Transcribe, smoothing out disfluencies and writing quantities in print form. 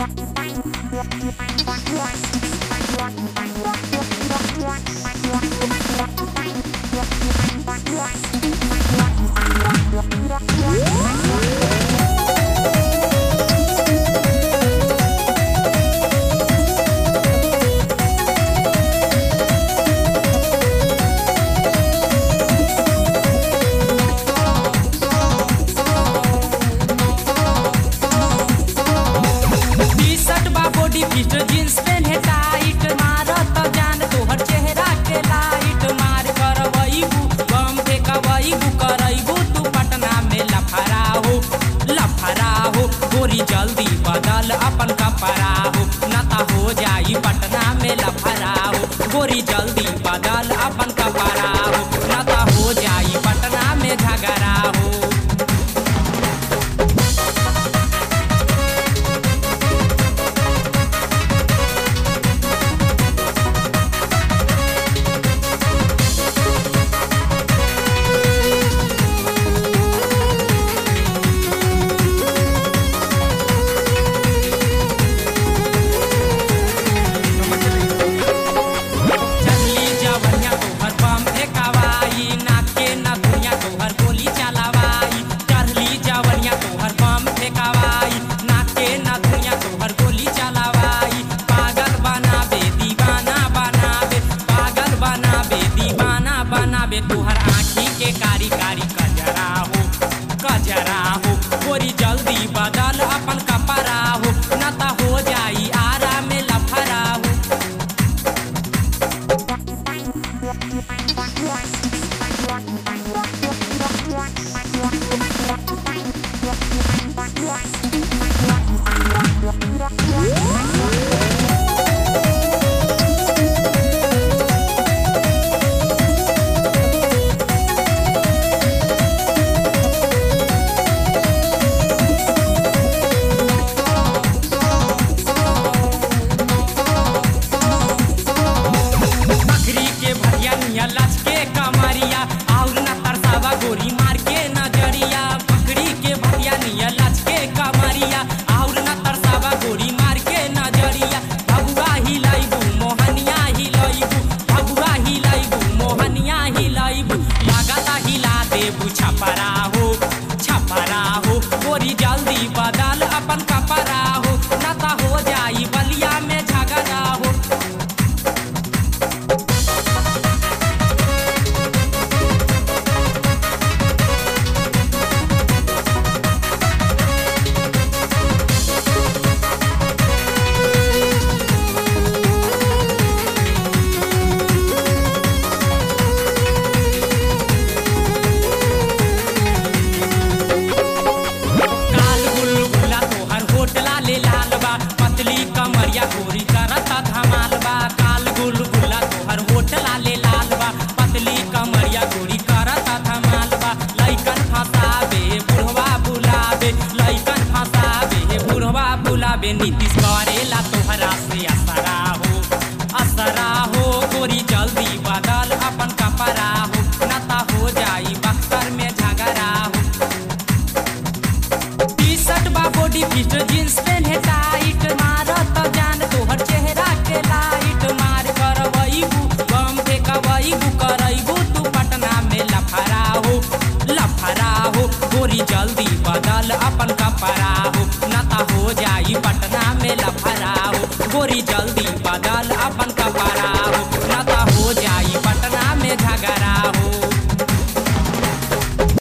Jeans पहने tight मारत जान तोहर चेहरा के लाइट मार करवईबू बम फेंकवईबू करईबू तू पटना में लफड़ा हो गोरी जल्दी बदल अपन कपड़ा हो नता हो जाई पटना में लफड़ा हो गोरी जल्दी बदल अपन कपड़ा हो नता हो जाई पटना में झगड़ा हो। तुहर आँखी के कारी कारी कजरा हो गोरी जल्दी बदल अपन कपड़ा हो नता हो जाई आरा में लफड़ा हो। छपरा हो गोरी जल्दी बदल अपन कपड़ा हो नता हो जाई बलिया में झगड़ा हो। पतली कमरिया गोरी करता धमाल बा काल गुलगुला तोहर होटला ले लाल बा पतली कमरिया गोरी करता धमाल बा लइकन फसाबे बुढ़वा बुलाबे लइकन फसाबे बुढ़वा बुलाबे नीतीश करेला तोहरा से असरा हो गोरी जल्दी बदल अपन कपड़ा हो नता हो जाई बक्सर में झगड़ा हो। टी शर्ट बा बॉडी फिट जींस पहने टाइट मारत जान तोहर चेहरा के लाइट मार करवईबू बम फेंकवईबू करईबू तू पटना में लफड़ा हो गोरी जल्दी बदल अपन कपड़ा हो नता हो जाई पटना में लफड़ा हो गोरी जल्दी बदल अपन कपड़ा